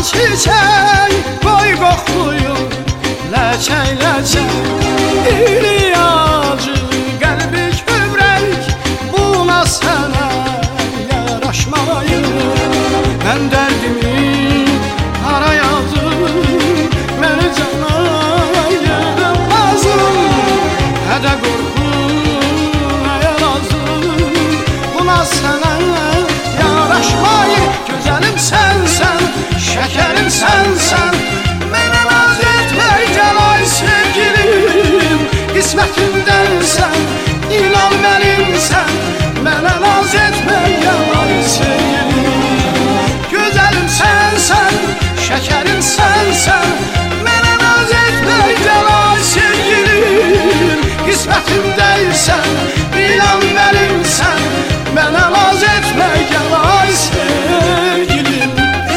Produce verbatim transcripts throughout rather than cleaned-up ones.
çiçek boy qoxluyum ləçək ləçək İliyacı qəlbi kövrək buna sənə yaraşmayır Mən dərdimi hara yazım məni cana yığılmazım Hədə qorxum nəyə lazım buna sənə yaraşmayır Gözəlim sənsən şekerim sensen Mənə naz etmək gəl ay sevgilim İsmətimdənsən, inan mənimsən Mənə naz etmək gəl ay sevgilim Gözəlim sənsən, şekerim sensən Mənə naz etmək gəl ay sevgilim İsmətimdənsən, inan mənimsən Mənə naz etmək gəl ay sevgilim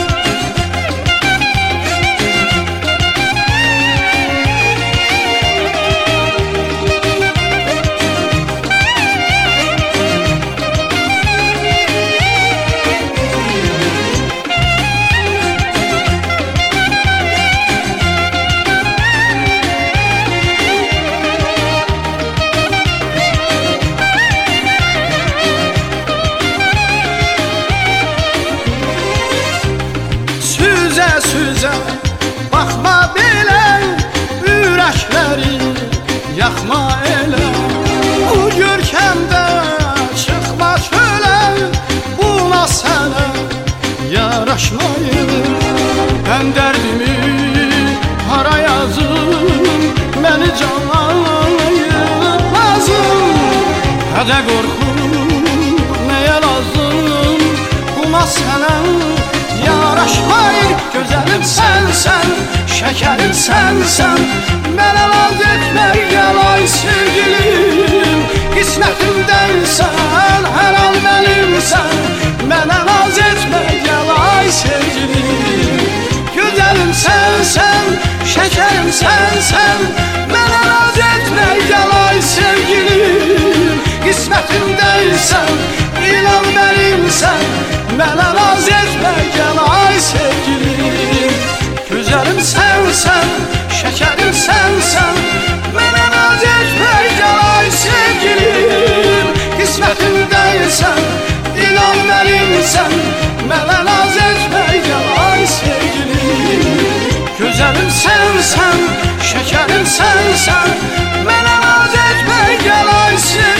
Süzə, baxma belə, ürəkləri yaxma elə Bu görkəmdə çıxma çölə, buna sənə yaraşmayır Mən dərdimi hara yazım, məni cana yığılmazım Hədə qorxum, nəyə lazım, buna sənə yaraşmayır Gözəlim sənsən, şekerim sənsən Mənə naz etmək gəl ay sevgilim İsmətimdənsən, hər an mənimsən Mənə naz etmək gəl ay sevgilim Gözəlim sənsən, şekerim sənsən Mənə naz etmək gəl ay sevgilim İsmətimdənsən, inan mənimsən Mənə naz etmək gəl ay sevgilim Gözəlim sənsən, şekerim sənsən Mənə naz etmək gəl ay sevgilim İsmətimdənsən, inan mənimsən Mənə naz etmək gəl ay sevgilim Gözəlim sənsən, şekerim sənsən Mənə naz etmək gəl ay sevgilim